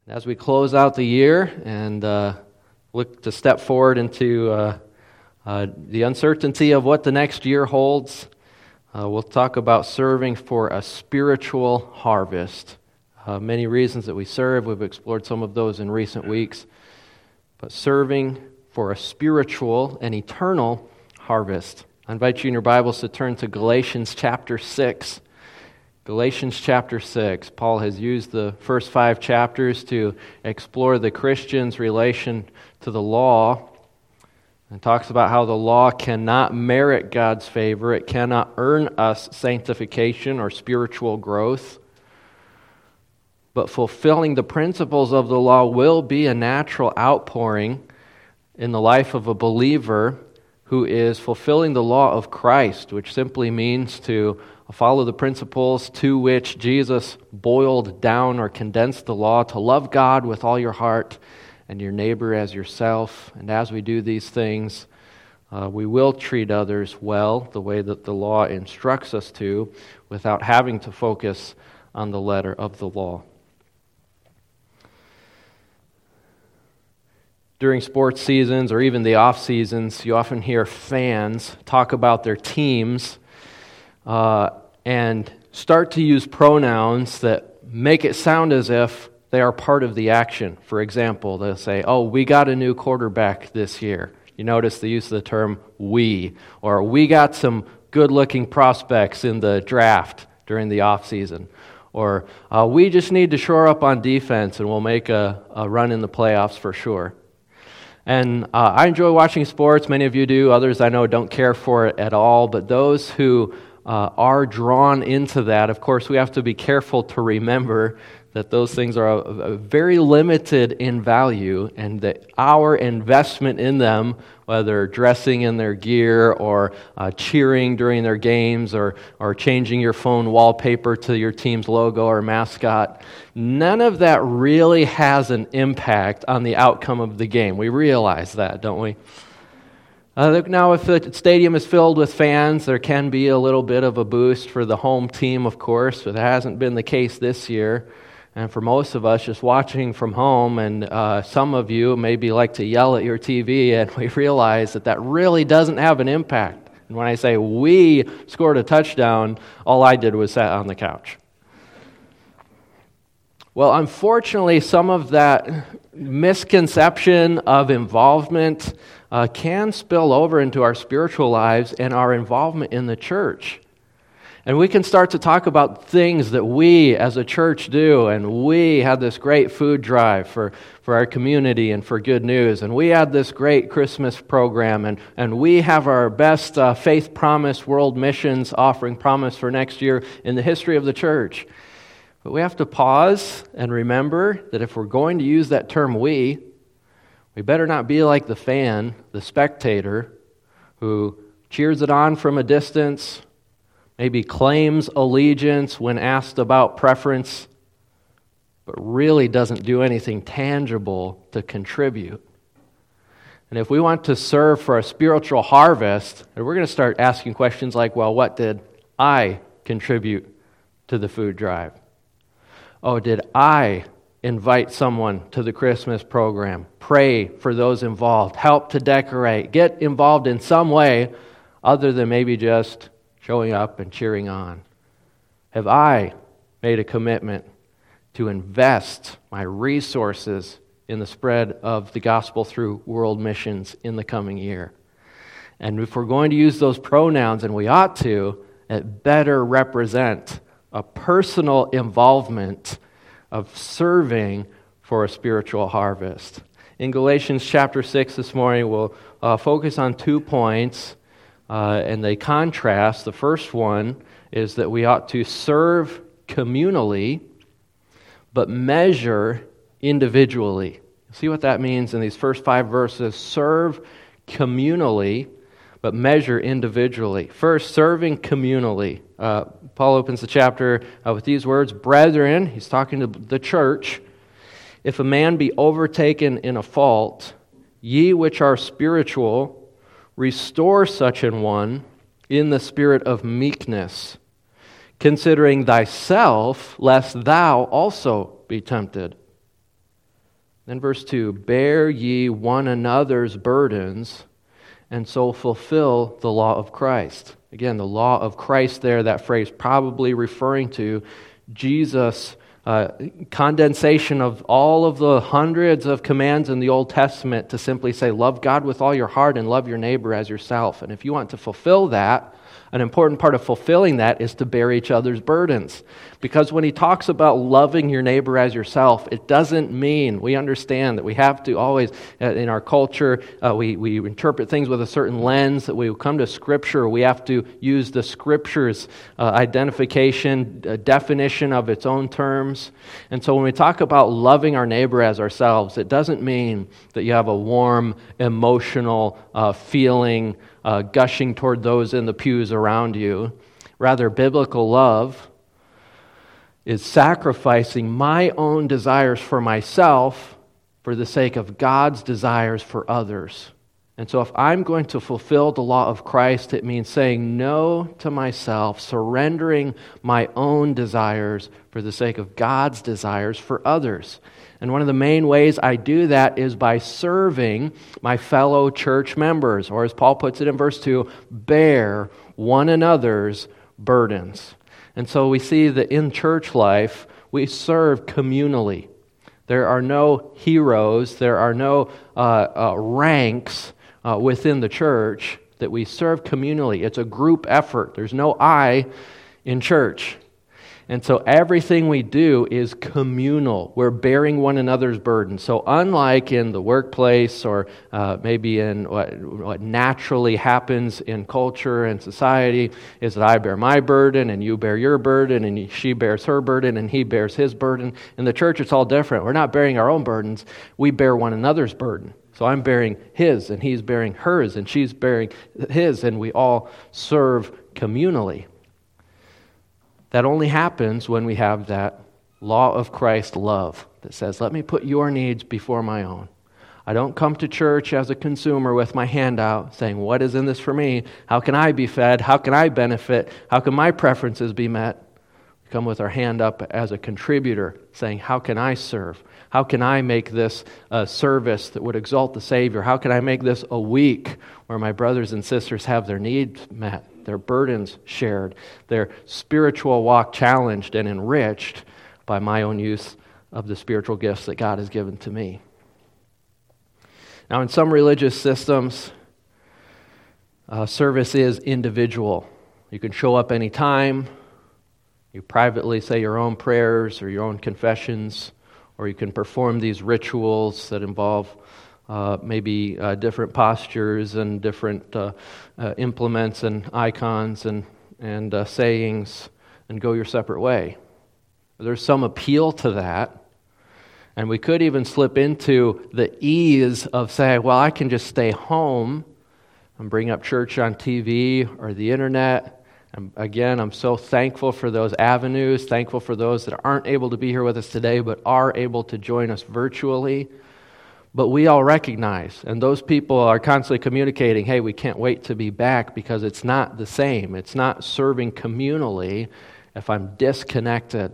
As we close out the year and look to step forward into the uncertainty of what the next year holds, we'll talk about serving for a spiritual harvest. Many reasons that we serve, we've explored some of those in recent weeks, but serving for a spiritual and eternal harvest. I invite you in your Bibles to turn to Galatians chapter 6. Galatians chapter 6. Paul has used the first 5 chapters to explore the Christian's relation to the law and talks about how the law cannot merit God's favor. It cannot earn us sanctification or spiritual growth. But fulfilling the principles of the law will be a natural outpouring in the life of a believer who is fulfilling the law of Christ, which simply means to follow the principles to which Jesus boiled down or condensed the law, to love God with all your heart and your neighbor as yourself. And as we do these things, we will treat others well, the way that the law instructs us to, without having to focus on the letter of the law. During sports seasons or even the off seasons, you often hear fans talk about their teams and start to use pronouns that make it sound as if they are part of the action. For example, they'll say, "Oh, we got a new quarterback this year." You notice the use of the term "we," or "we got some good-looking prospects in the draft during the off season," or "we just need to shore up on defense and we'll make a run in the playoffs for sure." And I enjoy watching sports. Many of you do. Others I know don't care for it at all. But those who are drawn into that, of course, we have to be careful to remember that those things are very limited in value, and that our investment in them, whether dressing in their gear or cheering during their games or changing your phone wallpaper to your team's logo or mascot, none of that really has an impact on the outcome of the game. We realize that, don't we? Now, if the stadium is filled with fans, there can be a little bit of a boost for the home team, of course, but that hasn't been the case this year. And for most of us, just watching from home, and some of you maybe like to yell at your TV, and we realize that that really doesn't have an impact. And when I say we scored a touchdown, all I did was sat on the couch. Well, unfortunately, some of that misconception of involvement can spill over into our spiritual lives and our involvement in the church. And we can start to talk about things that we as a church do, and we had this great food drive for our community and for Good News, and we had this great Christmas program, and we have our best Faith Promise World Missions offering promise for next year in the history of the church. But we have to pause and remember that if we're going to use that term we better not be like the fan, the spectator, who cheers it on from a distance, maybe claims allegiance when asked about preference, but really doesn't do anything tangible to contribute. And if we want to serve for a spiritual harvest, we're going to start asking questions like, well, what did I contribute to the food drive? Oh, did I invite someone to the Christmas program, pray for those involved, help to decorate, get involved in some way other than maybe just showing up and cheering on? Have I made a commitment to invest my resources in the spread of the gospel through world missions in the coming year? And if we're going to use those pronouns, and we ought to, it better represent a personal involvement of serving for a spiritual harvest. In Galatians chapter 6 this morning, we'll focus on 2 points, and they contrast. The first one is that we ought to serve communally, but measure individually. See what that means in these first 5 verses. Serve communally, but measure individually. First, serving communally. Paul opens the chapter with these words, "Brethren," he's talking to the church, "if a man be overtaken in a fault, ye which are spiritual, restore such an one in the spirit of meekness, considering thyself, lest thou also be tempted. Then verse 2, bear ye one another's burdens, and so fulfill the law of Christ. Again, the law of Christ there, that phrase probably referring to Jesus' condensation of all of the hundreds of commands in the Old Testament to simply say, love God with all your heart and love your neighbor as yourself. And if you want to fulfill that, an important part of fulfilling that is to bear each other's burdens. Because when he talks about loving your neighbor as yourself, it doesn't mean, we understand that we have to always, in our culture, we interpret things with a certain lens, that we come to Scripture, we have to use the Scripture's identification, definition of its own terms. And so when we talk about loving our neighbor as ourselves, it doesn't mean that you have a warm, emotional feeling gushing toward those in the pews around you. Rather, biblical love is sacrificing my own desires for myself for the sake of God's desires for others. And so if I'm going to fulfill the law of Christ, it means saying no to myself, surrendering my own desires for the sake of God's desires for others. And one of the main ways I do that is by serving my fellow church members, or as Paul puts it in verse 2, bear one another's burdens. And so we see that in church life, we serve communally. There are no heroes, there are no ranks within the church, that we serve communally. It's a group effort. There's no I in church. And so everything we do is communal. We're bearing one another's burdens. So unlike in the workplace or maybe in what naturally happens in culture and society, is that I bear my burden and you bear your burden and she bears her burden and he bears his burden. In the church, it's all different. We're not bearing our own burdens. We bear one another's burden. So I'm bearing his and he's bearing hers and she's bearing his, and we all serve communally. That only happens when we have that law of Christ love that says, let me put your needs before my own. I don't come to church as a consumer with my hand out saying, what is in this for me? How can I be fed? How can I benefit? How can my preferences be met? We come with our hand up as a contributor saying, how can I serve? How can I make this a service that would exalt the Savior? How can I make this a week where my brothers and sisters have their needs met, their burdens shared, their spiritual walk challenged and enriched by my own use of the spiritual gifts that God has given to me? Now, in some religious systems, service is individual. You can show up anytime. You privately say your own prayers or your own confessions, or you can perform these rituals that involve maybe different postures and different implements and icons and sayings, and go your separate way. There's some appeal to that, and we could even slip into the ease of saying, well, I can just stay home and bring up church on TV or the internet. And again, I'm so thankful for those avenues, thankful for those that aren't able to be here with us today, but are able to join us virtually. But we all recognize, and those people are constantly communicating, hey, we can't wait to be back, because it's not the same. It's not serving communally if I'm disconnected.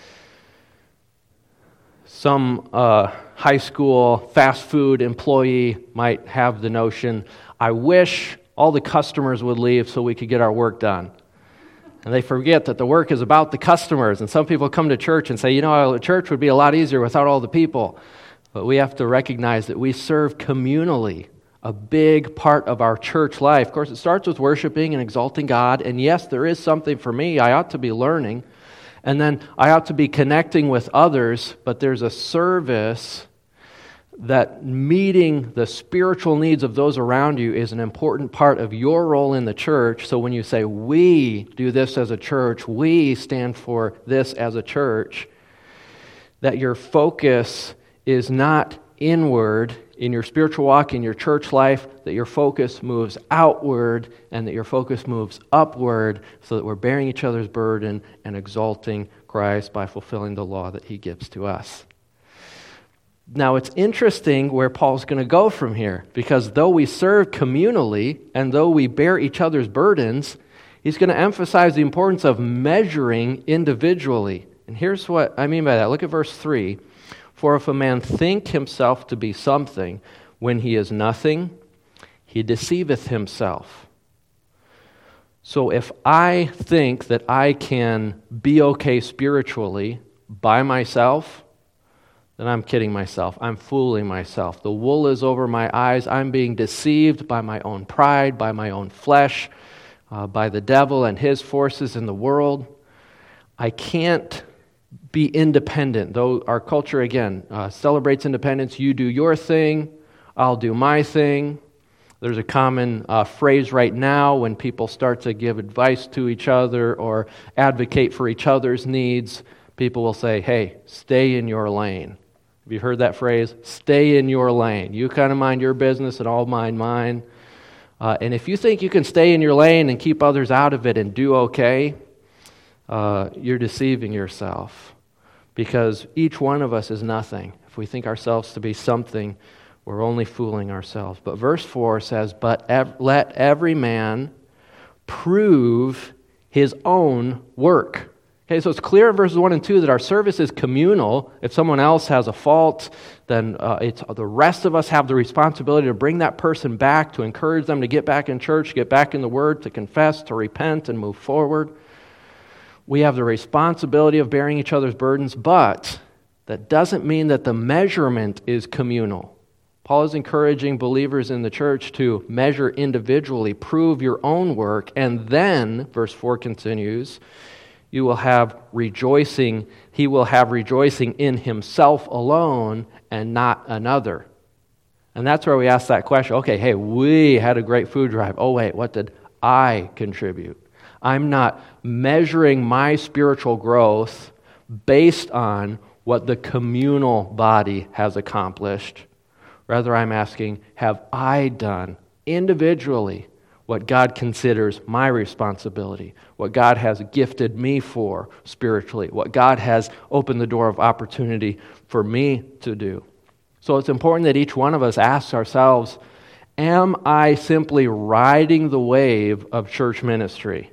Some high school fast food employee might have the notion, I wish all the customers would leave so we could get our work done. And they forget that the work is about the customers. And some people come to church and say, you know, church would be a lot easier without all the people. But we have to recognize that we serve communally, a big part of our church life. Of course, it starts with worshiping and exalting God. And yes, there is something for me. I ought to be learning. And then I ought to be connecting with others. But there's a service that meeting the spiritual needs of those around you is an important part of your role in the church. So when you say, we do this as a church, we stand for this as a church, that your focus is not inward in your spiritual walk, in your church life, that your focus moves outward and that your focus moves upward, so that we're bearing each other's burden and exalting Christ by fulfilling the law that he gives to us. Now, it's interesting where Paul's going to go from here, because though we serve communally and though we bear each other's burdens, he's going to emphasize the importance of measuring individually. And here's what I mean by that. Look at verse 3. For if a man think himself to be something when he is nothing, he deceiveth himself. So if I think that I can be okay spiritually by myself, then I'm kidding myself. I'm fooling myself. The wool is over my eyes. I'm being deceived by my own pride, by my own flesh, by the devil and his forces in the world. I can't be independent, though our culture, again, celebrates independence. You do your thing, I'll do my thing. There's a common phrase right now when people start to give advice to each other or advocate for each other's needs. People will say, hey, stay in your lane. Have you heard that phrase? Stay in your lane. You kind of mind your business and I'll mind mine. And if you think you can stay in your lane and keep others out of it and do okay, you're deceiving yourself, because each one of us is nothing. If we think ourselves to be something, we're only fooling ourselves. But verse 4 says, but let every man prove his own work. Okay, so it's clear in verses 1 and 2 that our service is communal. If someone else has a fault, then it's the rest of us have the responsibility to bring that person back, to encourage them to get back in church, get back in the Word, to confess, to repent, and move forward. We have the responsibility of bearing each other's burdens, but that doesn't mean that the measurement is communal. Paul is encouraging believers in the church to measure individually, prove your own work, and then, verse 4 continues, you will have rejoicing. He will have rejoicing in himself alone and not another. And that's where we ask that question. Okay, hey, we had a great food drive. Oh, wait, what did I contribute? I'm not measuring my spiritual growth based on what the communal body has accomplished. Rather, I'm asking, have I done individually what God considers my responsibility, what God has gifted me for spiritually, what God has opened the door of opportunity for me to do? So it's important that each one of us asks ourselves, am I simply riding the wave of church ministry?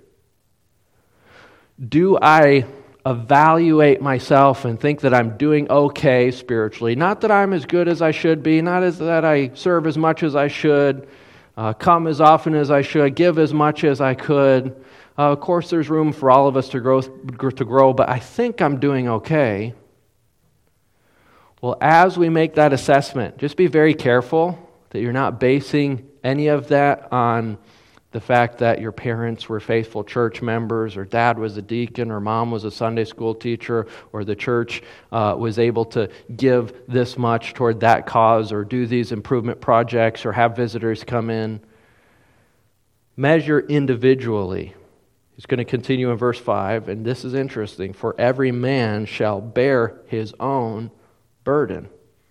Do I evaluate myself and think that I'm doing okay spiritually? Not that I'm as good as I should be, not as that I serve as much as I should, come as often as I should, give as much as I could. Of course, there's room for all of us to grow, but I think I'm doing okay. Well, as we make that assessment, just be very careful that you're not basing any of that on the fact that your parents were faithful church members, or dad was a deacon, or mom was a Sunday school teacher, or the church was able to give this much toward that cause, or do these improvement projects, or have visitors come in. Measure individually. He's going to continue in verse 5, and this is interesting. For every man shall bear his own burden.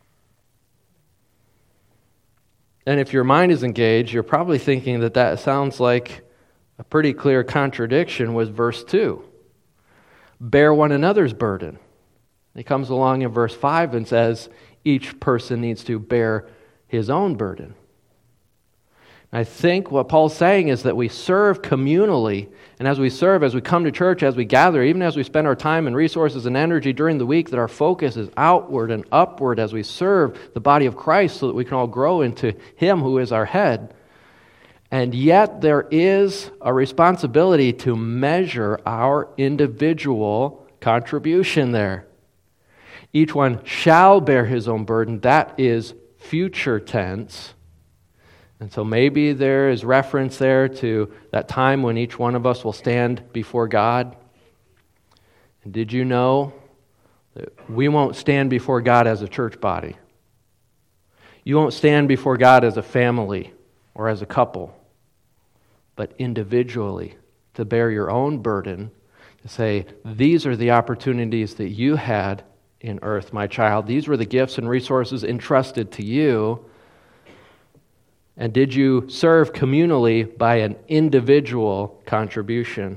And if your mind is engaged, you're probably thinking that sounds like a pretty clear contradiction with verse 2. Bear one another's burden. He comes along in verse 5 and says each person needs to bear his own burden. I think what Paul's saying is that we serve communally, and as we serve, as we come to church, as we gather, even as we spend our time and resources and energy during the week, that our focus is outward and upward as we serve the body of Christ so that we can all grow into Him who is our head. And yet there is a responsibility to measure our individual contribution there. Each one shall bear his own burden. That is future tense. And so maybe there is reference there to that time when each one of us will stand before God. And did you know that we won't stand before God as a church body? You won't stand before God as a family or as a couple, but individually to bear your own burden, to say, these are the opportunities that you had in earth, my child. These were the gifts and resources entrusted to you. And did you serve communally by an individual contribution?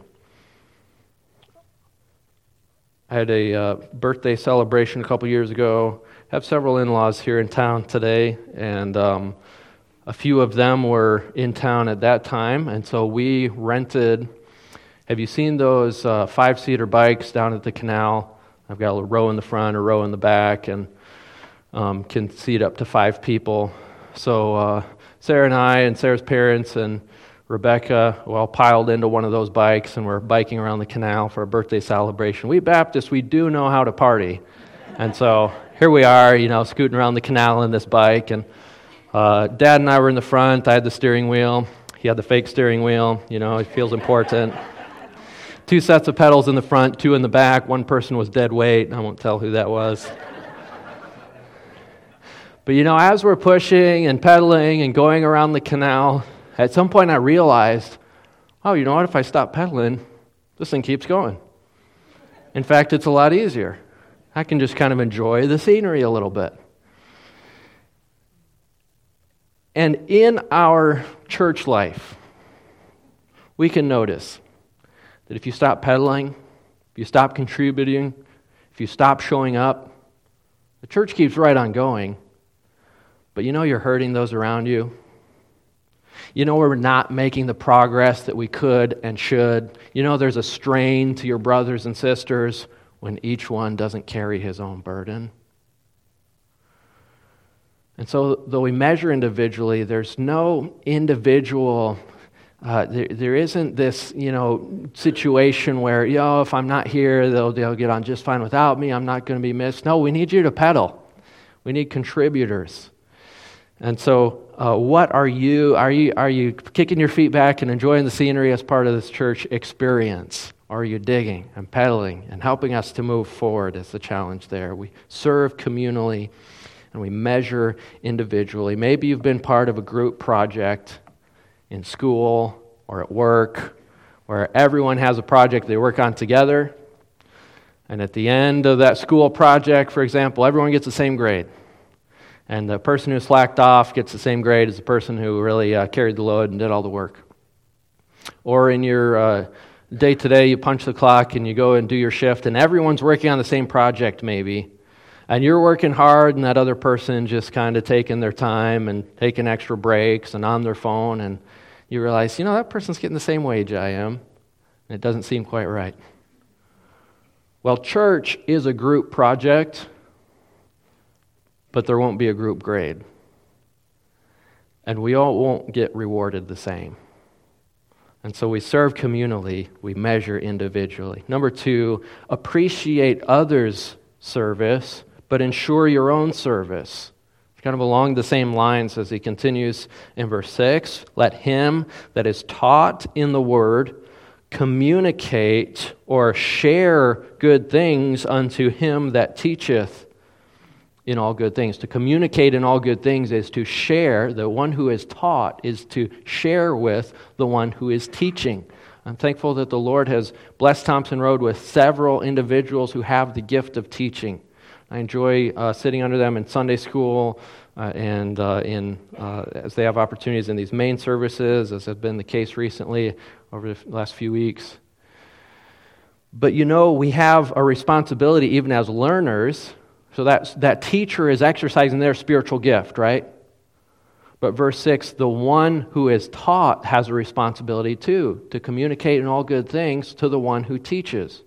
I had a birthday celebration a couple years ago. I have several in-laws here in town today, and a few of them were in town at that time, and so we rented. Have you seen those 5-seater bikes down at the canal? I've got a row in the front, a row in the back, and can seat up to 5 people. So Sarah and I and Sarah's parents and Rebecca, all piled into one of those bikes, and we're biking around the canal for a birthday celebration. We Baptists, we do know how to party. And so here we are, scooting around the canal in this bike, and Dad and I were in the front. I had the steering wheel. He had the fake steering wheel. It feels important. 2 sets of pedals in the front, 2 in the back. One person was dead weight. I won't tell who that was. But as we're pushing and pedaling and going around the canal, at some point I realized, you know what, if I stop pedaling, this thing keeps going. In fact, it's a lot easier. I can just kind of enjoy the scenery a little bit. And in our church life, we can notice that if you stop pedaling, if you stop contributing, if you stop showing up, the church keeps right on going. But you're hurting those around you. We're not making the progress that we could and should. There's a strain to your brothers and sisters when each one doesn't carry his own burden. And so, though we measure individually, there's no individual, there isn't this, situation where, if I'm not here, they'll get on just fine without me, I'm not going to be missed. No, we need you to pedal. We need contributors. And so, what are you? Are you kicking your feet back and enjoying the scenery as part of this church experience? Or are you digging and pedaling and helping us to move forward? Is the challenge there. We serve communally and we measure individually. Maybe you've been part of a group project in school or at work where everyone has a project they work on together. And at the end of that school project, for example, everyone gets the same grade. And the person who slacked off gets the same grade as the person who really carried the load and did all the work. Or in your day-to-day, you punch the clock and you go and do your shift, and everyone's working on the same project maybe. And you're working hard, and that other person just kind of taking their time and taking extra breaks and on their phone, and you realize, that person's getting the same wage I am, and it doesn't seem quite right. Well, church is a group project, but there won't be a group grade. And we all won't get rewarded the same. And so we serve communally, we measure individually. Number 2, appreciate others' service, but ensure your own service. Kind of along the same lines as he continues in verse 6, let him that is taught in the word communicate or share good things unto him that teacheth in all good things. To communicate in all good things is to share. The one who is taught is to share with the one who is teaching. I'm thankful that the Lord has blessed Thompson Road with several individuals who have the gift of teaching. I enjoy sitting under them in Sunday school and as they have opportunities in these main services, as has been the case recently over the last few weeks. But we have a responsibility even as learners. So that teacher is exercising their spiritual gift, right? But verse 6, the one who is taught has a responsibility too, to communicate in all good things to the one who teaches.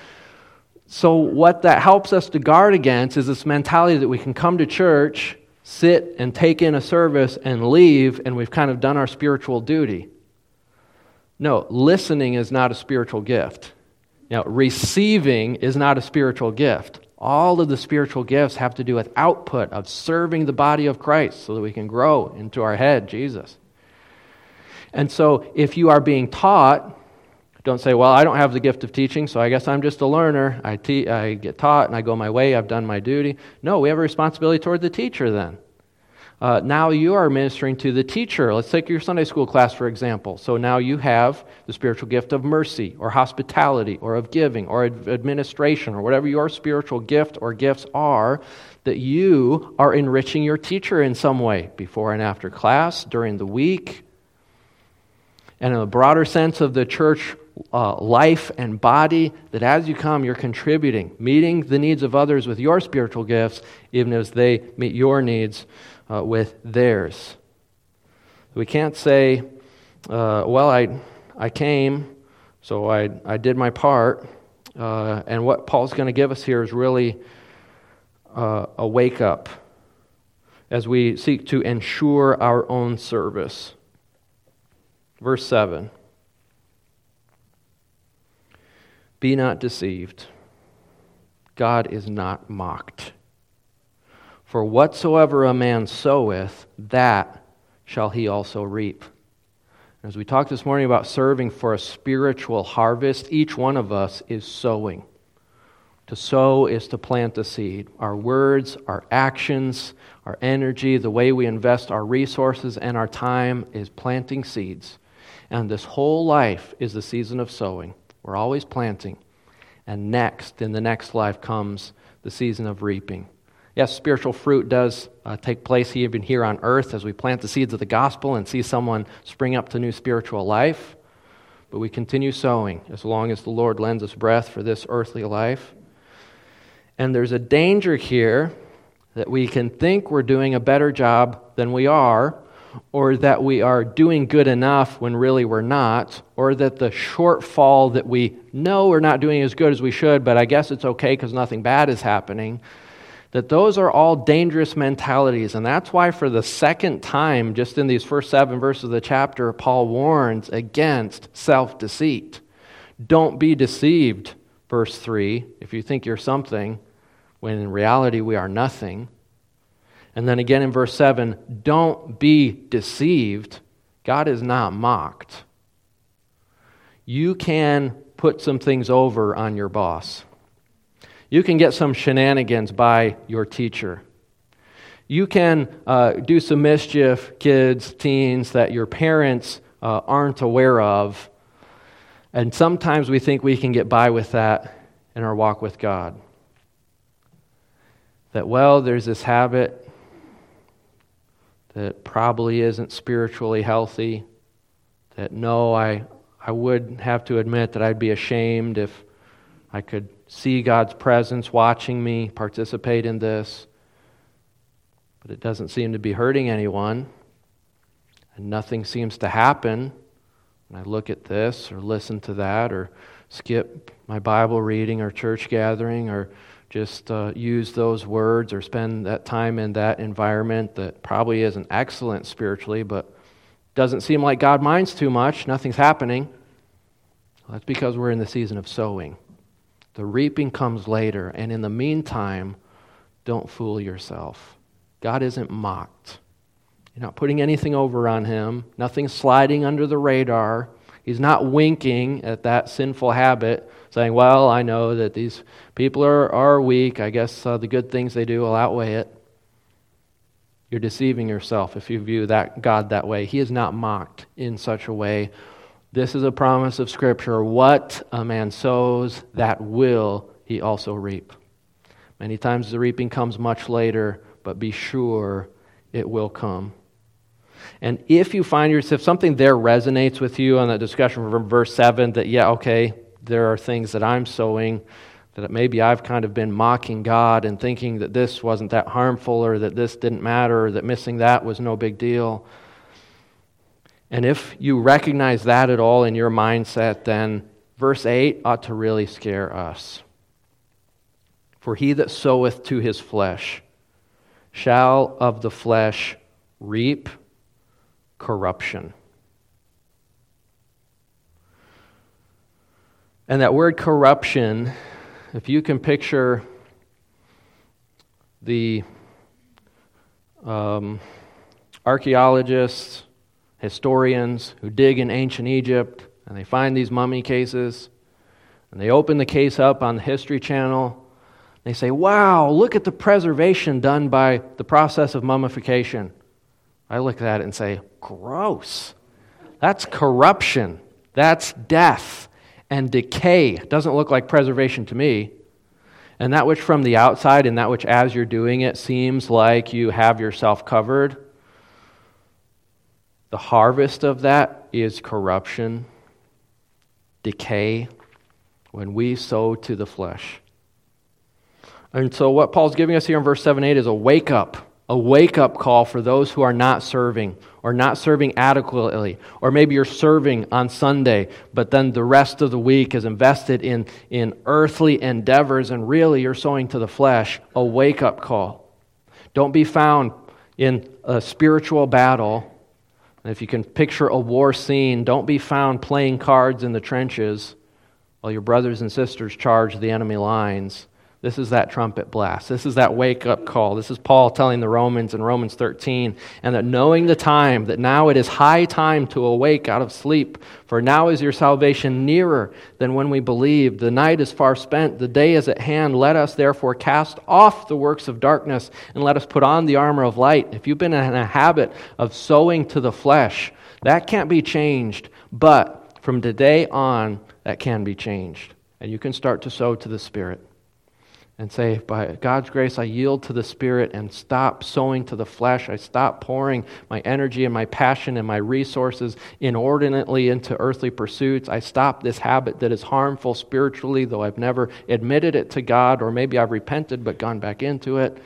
So what that helps us to guard against is this mentality that we can come to church, sit and take in a service and leave, and we've kind of done our spiritual duty. No, listening is not a spiritual gift. Receiving is not a spiritual gift. All of the spiritual gifts have to do with output of serving the body of Christ so that we can grow into our head, Jesus. And so if you are being taught, don't say, well, I don't have the gift of teaching, so I guess I'm just a learner. I get taught and I go my way, I've done my duty. No, we have a responsibility toward the teacher then. Now you are ministering to the teacher. Let's take your Sunday school class, for example. So now you have the spiritual gift of mercy or hospitality or of giving or administration or whatever your spiritual gift or gifts are, that you are enriching your teacher in some way, before and after class, during the week. And in the broader sense of the church life and body, that as you come, you're contributing, meeting the needs of others with your spiritual gifts, even as they meet your needs with theirs. We can't say, well, I came, so I did my part, and what Paul's going to give us here is really a wake-up as we seek to ensure our own service. Verse 7. Be not deceived. God is not mocked. For whatsoever a man soweth, that shall he also reap. As we talked this morning about serving for a spiritual harvest, each one of us is sowing. To sow is to plant a seed. Our words, our actions, our energy, the way we invest our resources and our time is planting seeds. And this whole life is the season of sowing. We're always planting. And next, in the next life, comes the season of reaping. Yes, spiritual fruit does take place even here on earth as we plant the seeds of the gospel and see someone spring up to new spiritual life. But we continue sowing as long as the Lord lends us breath for this earthly life. And there's a danger here that we can think we're doing a better job than we are, or that we are doing good enough when really we're not, or that the shortfall that we know we're not doing as good as we should, but I guess it's okay because nothing bad is happening, that those are all dangerous mentalities. And that's why for the second time, just in these first 7 verses of the chapter, Paul warns against self-deceit. Don't be deceived, verse 3, if you think you're something, when in reality we are nothing. And then again in verse 7, don't be deceived. God is not mocked. You can put some things over on your boss. You can get some shenanigans by your teacher. You can do some mischief, kids, teens, that your parents aren't aware of. And sometimes we think we can get by with that in our walk with God. That, well, there's this habit that probably isn't spiritually healthy. That, no, I would have to admit that I'd be ashamed if I could see God's presence watching me participate in this. But it doesn't seem to be hurting anyone. And nothing seems to happen when I look at this or listen to that or skip my Bible reading or church gathering or just use those words or spend that time in that environment that probably isn't excellent spiritually, but doesn't seem like God minds too much. Nothing's happening. Well, that's because we're in the season of sowing. The reaping comes later, and in the meantime, don't fool yourself. God isn't mocked. You're not putting anything over on Him. Nothing's sliding under the radar. He's not winking at that sinful habit, saying, well, I know that these people are weak. I guess the good things they do will outweigh it. You're deceiving yourself if you view that God that way. He is not mocked in such a way. This is a promise of Scripture. What a man sows, that will he also reap. Many times the reaping comes much later, but be sure it will come. And if you find yourself, something there resonates with you on that discussion from verse 7, that, yeah, okay, there are things that I'm sowing, that maybe I've kind of been mocking God and thinking that this wasn't that harmful or that this didn't matter or that missing that was no big deal. And if you recognize that at all in your mindset, then verse 8 ought to really scare us. For he that soweth to his flesh shall of the flesh reap corruption. And that word corruption, if you can picture the archaeologists, historians who dig in ancient Egypt and they find these mummy cases and they open the case up on the History Channel. They say, wow, look at the preservation done by the process of mummification. I look at that and say, gross. That's corruption. That's death and decay. It doesn't look like preservation to me. And that which from the outside and that which as you're doing it seems like you have yourself covered, the harvest of that is corruption, decay, when we sow to the flesh. And so what Paul's giving us here in verse 7-8 is a wake-up call for those who are not serving or not serving adequately. Or maybe you're serving on Sunday, but then the rest of the week is invested in earthly endeavors and really you're sowing to the flesh. A wake-up call. Don't be found in a spiritual battle. And if you can picture a war scene, don't be found playing cards in the trenches while your brothers and sisters charge the enemy lines. This is that trumpet blast. This is that wake-up call. This is Paul telling the Romans in Romans 13, and that knowing the time, that now it is high time to awake out of sleep, for now is your salvation nearer than when we believed. The night is far spent, the day is at hand. Let us therefore cast off the works of darkness, and let us put on the armor of light. If you've been in a habit of sowing to the flesh, that can't be changed, but from today on, that can be changed. And you can start to sow to the Spirit. And say, by God's grace, I yield to the Spirit and stop sowing to the flesh. I stop pouring my energy and my passion and my resources inordinately into earthly pursuits. I stop this habit that is harmful spiritually, though I've never admitted it to God, or maybe I've repented but gone back into it.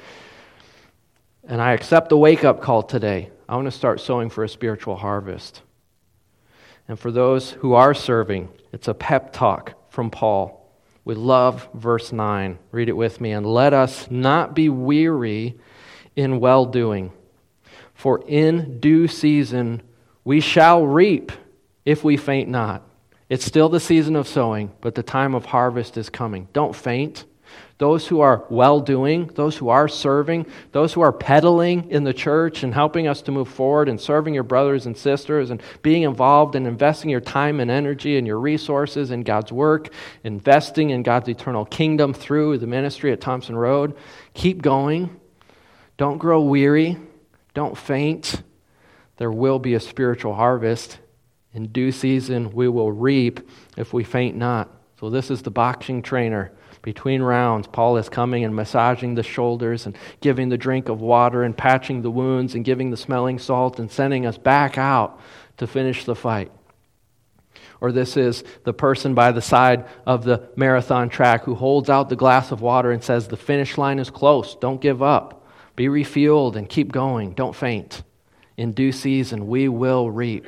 And I accept the wake-up call today. I want to start sowing for a spiritual harvest. And for those who are serving, it's a pep talk from Paul. We love verse 9. Read it with me. And let us not be weary in well-doing, for in due season we shall reap if we faint not. It's still the season of sowing, but the time of harvest is coming. Don't faint. Those who are well-doing, those who are serving, those who are pedaling in the church and helping us to move forward and serving your brothers and sisters and being involved and investing your time and energy and your resources in God's work, investing in God's eternal kingdom through the ministry at Thompson Road, keep going. Don't grow weary. Don't faint. There will be a spiritual harvest. In due season, we will reap if we faint not. So this is the boxing trainer. Between rounds, Paul is coming and massaging the shoulders and giving the drink of water and patching the wounds and giving the smelling salt and sending us back out to finish the fight. Or this is the person by the side of the marathon track who holds out the glass of water and says, the finish line is close. Don't give up. Be refueled and keep going. Don't faint. In due season, we will reap.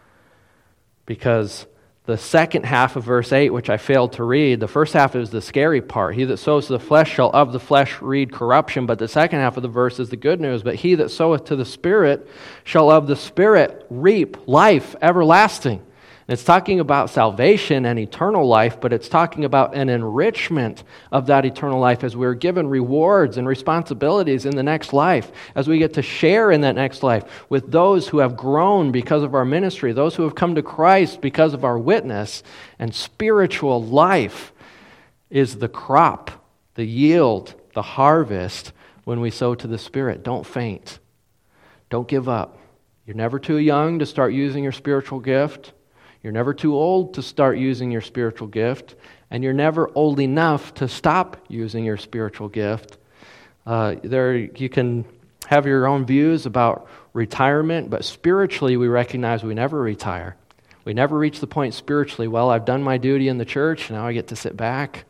Because the second half of verse 8, which I failed to read, the first half is the scary part. He that sows to the flesh shall of the flesh reap corruption. But the second half of the verse is the good news. But he that soweth to the Spirit shall of the Spirit reap life everlasting. And it's talking about salvation and eternal life, but it's talking about an enrichment of that eternal life as we're given rewards and responsibilities in the next life, as we get to share in that next life with those who have grown because of our ministry, those who have come to Christ because of our witness. And spiritual life is the crop, the yield, the harvest when we sow to the Spirit. Don't faint. Don't give up. You're never too young to start using your spiritual gift. You're never too old to start using your spiritual gift, and you're never old enough to stop using your spiritual gift. You can have your own views about retirement, but spiritually we recognize we never retire. We never reach the point spiritually, well, I've done my duty in the church, now I get to sit back.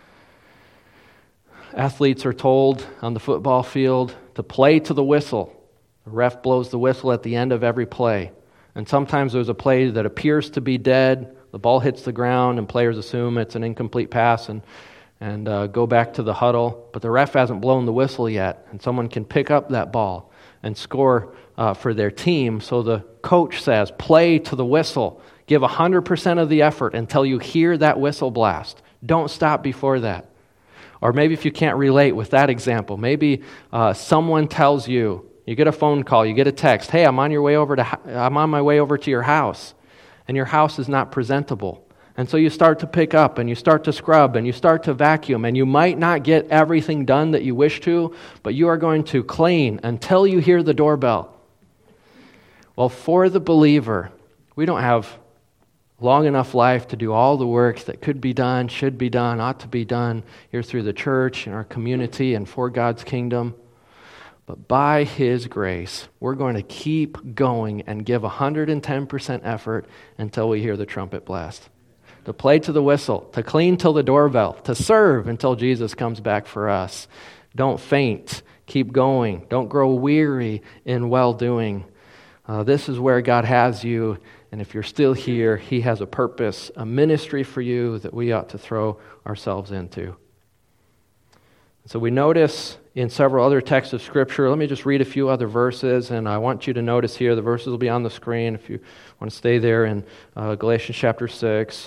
Athletes are told on the football field to play to the whistle. The ref blows the whistle at the end of every play. And sometimes there's a play that appears to be dead, the ball hits the ground, and players assume it's an incomplete pass and go back to the huddle. But the ref hasn't blown the whistle yet, and someone can pick up that ball and score for their team. So the coach says, play to the whistle. Give 100% of the effort until you hear that whistle blast. Don't stop before that. Or maybe if you can't relate with that example, maybe someone tells you, you get a phone call, you get a text, hey, I'm on my way over to your house, and your house is not presentable. And so you start to pick up, and you start to scrub, and you start to vacuum, and you might not get everything done that you wish to, but you are going to clean until you hear the doorbell. Well, for the believer, we don't have long enough life to do all the work that could be done, should be done, ought to be done here through the church and our community and for God's kingdom. But by His grace, we're going to keep going and give 110% effort until we hear the trumpet blast. To play to the whistle, to clean till the doorbell, to serve until Jesus comes back for us. Don't faint. Keep going. Don't grow weary in well-doing. This is where God has you, and if you're still here, He has a purpose, a ministry for you that we ought to throw ourselves into. So we notice in several other texts of Scripture, let me just read a few other verses, and I want you to notice here, the verses will be on the screen if you want to stay there in Galatians chapter 6.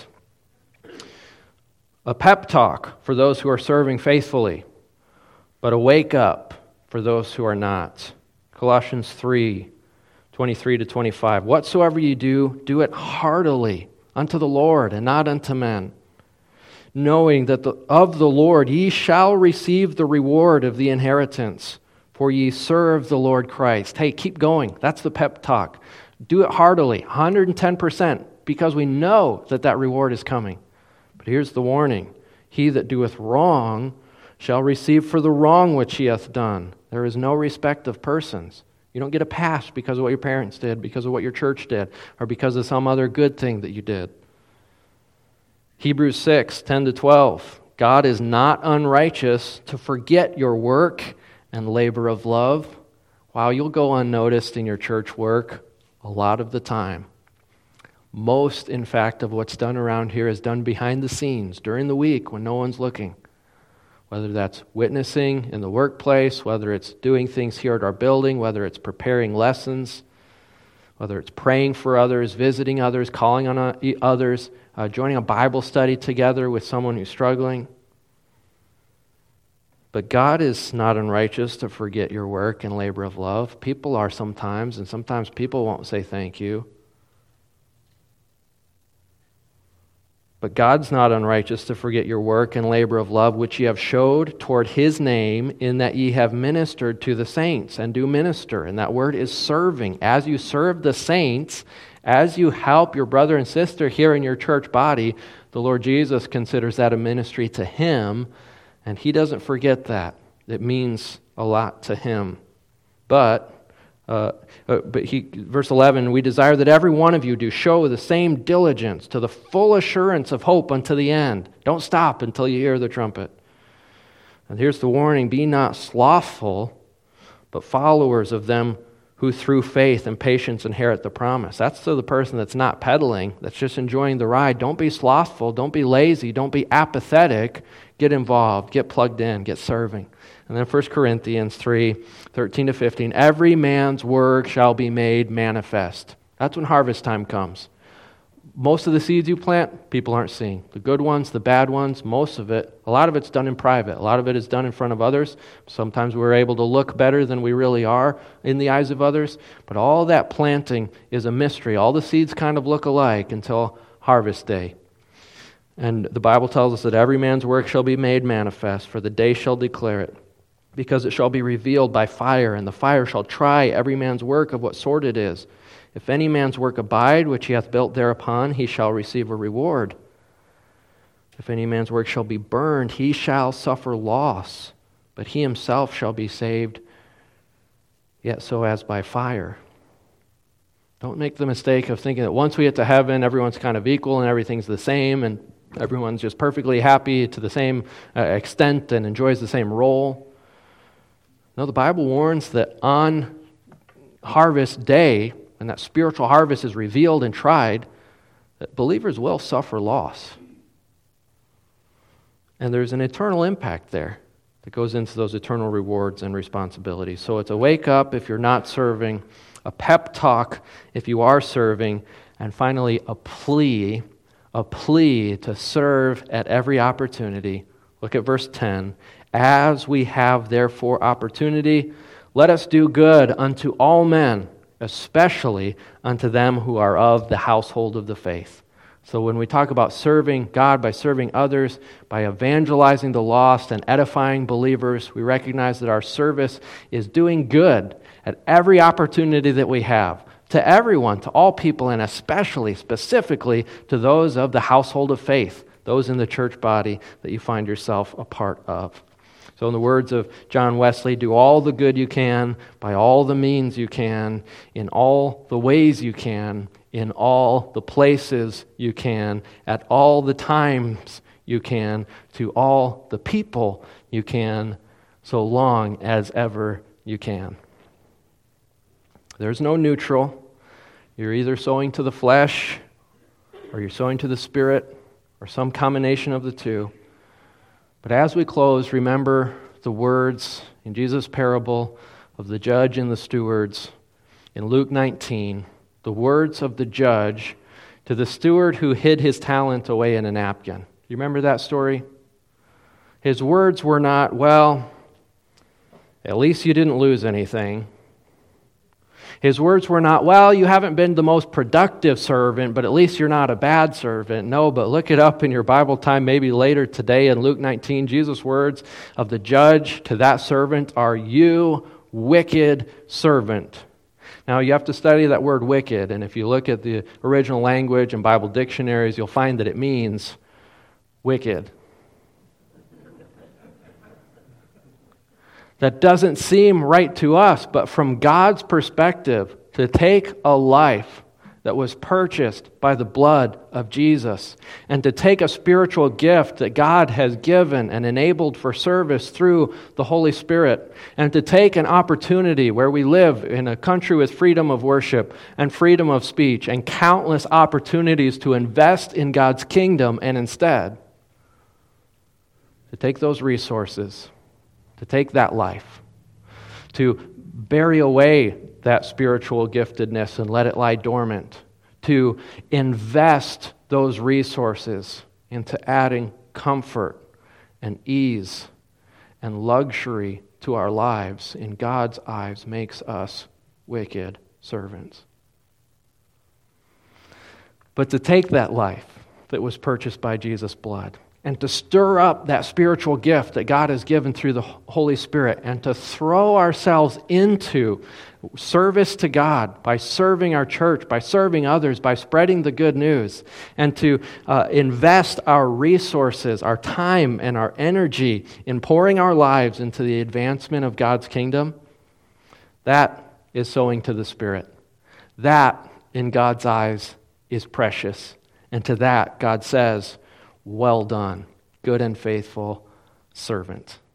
A pep talk for those who are serving faithfully, but a wake up for those who are not. Colossians 3:23-25. Whatsoever you do, do it heartily unto the Lord and not unto men, knowing that of the Lord ye shall receive the reward of the inheritance, for ye serve the Lord Christ. Hey, keep going. That's the pep talk. Do it heartily, 110%, because we know that that reward is coming. But here's the warning. He that doeth wrong shall receive for the wrong which he hath done. There is no respect of persons. You don't get a pass because of what your parents did, because of what your church did, or because of some other good thing that you did. Hebrews 6:10-12. God is not unrighteous to forget your work and labor of love. While you'll go unnoticed in your church work a lot of the time. Most, in fact, of what's done around here is done behind the scenes during the week when no one's looking. Whether that's witnessing in the workplace, whether it's doing things here at our building, whether it's preparing lessons, whether it's praying for others, visiting others, calling on others, joining a Bible study together with someone who's struggling. But God is not unrighteous to forget your work and labor of love. People are sometimes, and sometimes people won't say thank you. But God's not unrighteous to forget your work and labor of love, which ye have showed toward His name, in that ye have ministered to the saints, and do minister. And that word is serving. As you serve the saints, as you help your brother and sister here in your church body, the Lord Jesus considers that a ministry to Him, and He doesn't forget that. It means a lot to Him. But verse 11, we desire that every one of you do show the same diligence to the full assurance of hope unto the end. Don't stop until you hear the trumpet. And here's the warning, be not slothful, but followers of them who through faith and patience inherit the promise. That's to the person that's not pedaling, that's just enjoying the ride. Don't be slothful, don't be lazy, don't be apathetic. Get involved, get plugged in, get serving. And then 1 Corinthians 3:13-15, every man's work shall be made manifest. That's when harvest time comes. Most of the seeds you plant, people aren't seeing. The good ones, the bad ones, most of it, a lot of it's done in private. A lot of it is done in front of others. Sometimes we're able to look better than we really are in the eyes of others. But all that planting is a mystery. All the seeds kind of look alike until harvest day. And the Bible tells us that every man's work shall be made manifest, for the day shall declare it. Because it shall be revealed by fire, and the fire shall try every man's work of what sort it is. If any man's work abide, which he hath built thereupon, he shall receive a reward. If any man's work shall be burned, he shall suffer loss, but he himself shall be saved, yet so as by fire. Don't make the mistake of thinking that once we get to heaven, everyone's kind of equal and everything's the same, and everyone's just perfectly happy to the same extent and enjoys the same role. No, the Bible warns that on harvest day, when that spiritual harvest is revealed and tried, that believers will suffer loss. And there's an eternal impact there that goes into those eternal rewards and responsibilities. So it's a wake up if you're not serving, a pep talk if you are serving, and finally a plea to serve at every opportunity. Look at verse 10. As we have therefore opportunity, let us do good unto all men, especially unto them who are of the household of the faith. So when we talk about serving God by serving others, by evangelizing the lost and edifying believers, we recognize that our service is doing good at every opportunity that we have, to everyone, to all people, and especially, specifically, to those of the household of faith, those in the church body that you find yourself a part of. So in the words of John Wesley, do all the good you can, by all the means you can, in all the ways you can, in all the places you can, at all the times you can, to all the people you can, so long as ever you can. There's no neutral. You're either sowing to the flesh, or you're sowing to the Spirit, or some combination of the two. But as we close, remember the words in Jesus' parable of the judge and the stewards in Luke 19, the words of the judge to the steward who hid his talent away in a napkin. You remember that story? His words were not, well, at least you didn't lose anything. His words were not, well, you haven't been the most productive servant, but at least you're not a bad servant. No, but look it up in your Bible time, maybe later today in Luke 19. Jesus' words of the judge to that servant are, you wicked servant. Now, you have to study that word wicked, and if you look at the original language and Bible dictionaries, you'll find that it means wicked. That doesn't seem right to us, but from God's perspective, to take a life that was purchased by the blood of Jesus, and to take a spiritual gift that God has given and enabled for service through the Holy Spirit, and to take an opportunity where we live in a country with freedom of worship and freedom of speech and countless opportunities to invest in God's kingdom, and instead to take those resources, to take that life, to bury away that spiritual giftedness and let it lie dormant, to invest those resources into adding comfort and ease and luxury to our lives, in God's eyes, makes us wicked servants. But to take that life that was purchased by Jesus' blood, and to stir up that spiritual gift that God has given through the Holy Spirit, and to throw ourselves into service to God by serving our church, by serving others, by spreading the good news, and to invest our resources, our time, and our energy in pouring our lives into the advancement of God's kingdom, that is sowing to the Spirit. That, in God's eyes, is precious. And to that, God says, well done, good and faithful servant.